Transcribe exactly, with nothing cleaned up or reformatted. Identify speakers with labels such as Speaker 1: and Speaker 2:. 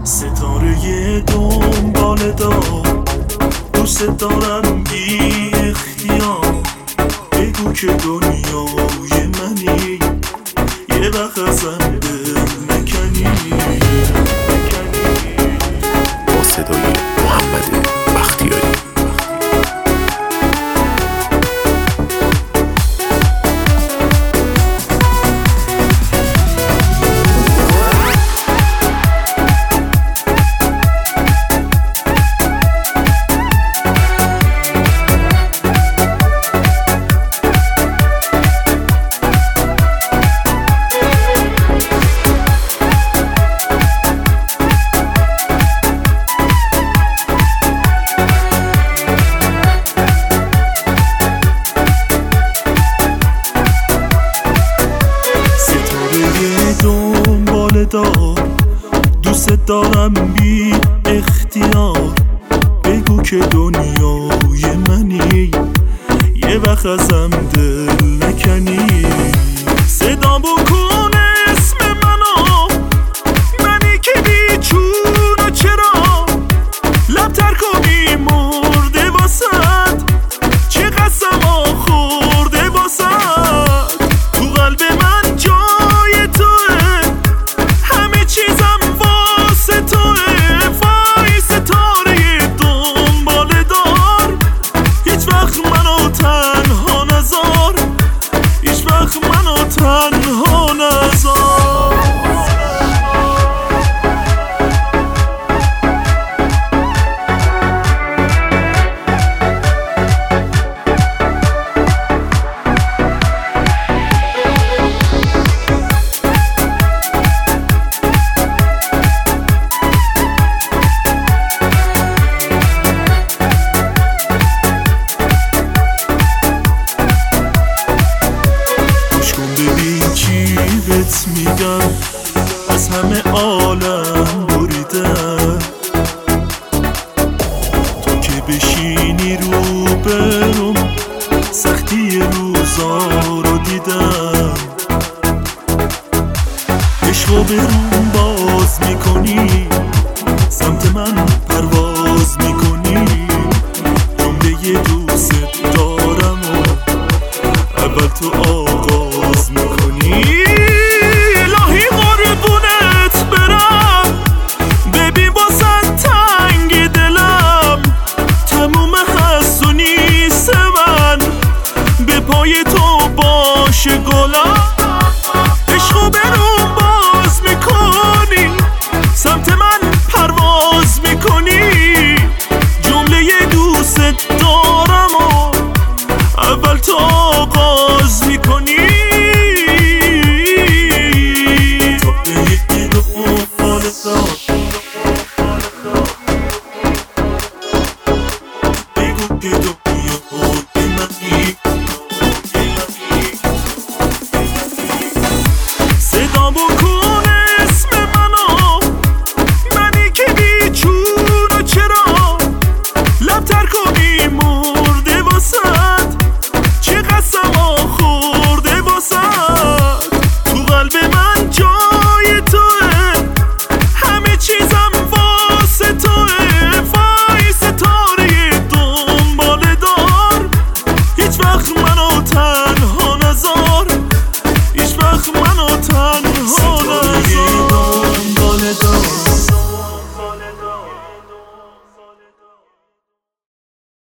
Speaker 1: ستاره دنبال دار، دوست دارم بی اختیار. بگو که دنیای منی، یه وقت ازم دل نکنی.
Speaker 2: با صدای محمد بختیاری.
Speaker 1: دنبال دار، دوست دارم بی اختیار. بگو که دنیای منی، یه وقت ازم دل نکنی. صدا بکن اسم منو، منی که بی چون و چرا. لب تر کنی مرده واسد، چه قسما خورده واسد. تو قلب من جای توه، همه چیزم واسه توه. وای ستاره دنبال دار، هیچ وقت منو تنها نذار، هیچ وقت منو تنها نذار. بهت میگم از همه عالم بریدم، تو که بشینی رو برم سختی روزا رو دیدم. عشقو برون باز میکنی، سمت من پرواز میکنی. جمله دوست دارم و اول تو آغاز میکنی. پای تو باشه گلم، عشقو برون باز میکنی، سمت من پرواز میکنی. جمله دوست دارم و اول تو آغاز میکنی. تو به یک دو